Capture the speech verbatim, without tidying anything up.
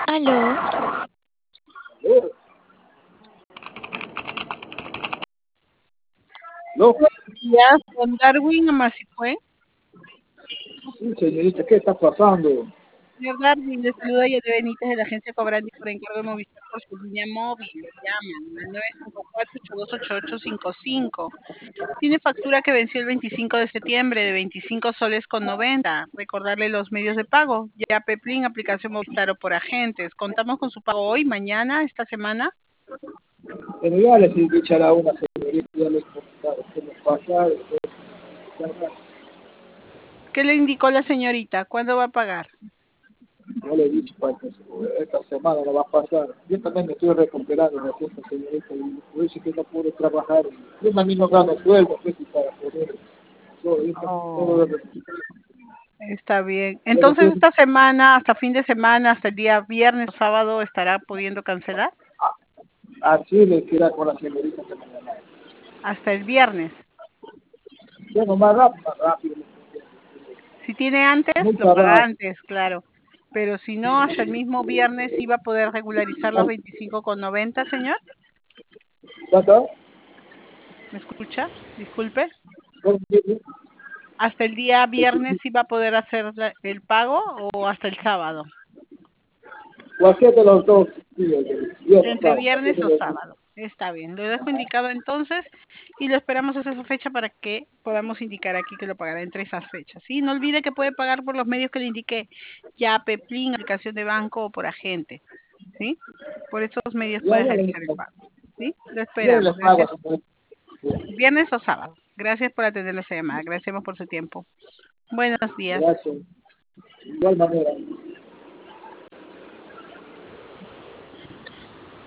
Aló. ¿No? Buenos días, don Darwin Amasifue. Sí, señorita, ¿qué está pasando? Señor Darwin, le saluda Yete Benítez de la agencia Cobrandi por encargo de Movistar por su línea móvil. Le llaman al nueve cinco cuatro, ocho dos ocho ocho cinco cinco. Tiene factura que venció el veinticinco de septiembre de veinticinco soles con noventa. Recordarle los medios de pago. Ya Peplin, aplicación Movistar o por agentes. Contamos con su pago hoy, mañana, esta semana. Pero ya les he dicho a la una señorita, ya les he comentado qué nos pasa. ¿Qué le indicó la señorita? ¿Cuándo va a pagar? Ya le he dicho para que esta semana no va a pasar. Yo también me estoy recuperando de esta señorita y por eso que no puedo trabajar. Yo también no gano sueldo, pues, y para poder. Yo, yo Oh. tengo- Está bien. Entonces, esta semana, hasta fin de semana, hasta el día viernes o sábado, ¿estará pudiendo cancelar? Así le queda con la señorita que me llama. Hasta el viernes. Bueno, más rápido, más rápido. Si tiene antes, Muy lo paga trabajo. antes, claro. Pero si no, hasta el mismo viernes iba a poder regularizar los veinticinco con noventa, señor. ¿Ya está? ¿Me escucha? Disculpe. ¿No? ¿Hasta el día viernes iba a poder hacer la- el pago o hasta el sábado? Cualquier de los dos. Sí, yo no Entre sábado, cualquier viernes de o los dos. sábado. Está bien. Lo dejo indicado entonces y lo esperamos hasta esa fecha para que podamos indicar aquí que lo pagará entre esas fechas. ¿Sí? No olvide que puede pagar por los medios que le indiqué. Ya, Peplin, aplicación de banco o por agente. ¿Sí? Por esos medios Ya, puede ya, realizar el ya. pago. ¿Sí? Lo Yo esperamos. les pago. Gracias. Viernes o sábado. Gracias por atender esta llamada. Gracias por su tiempo. Buenos días. Gracias. De igual manera.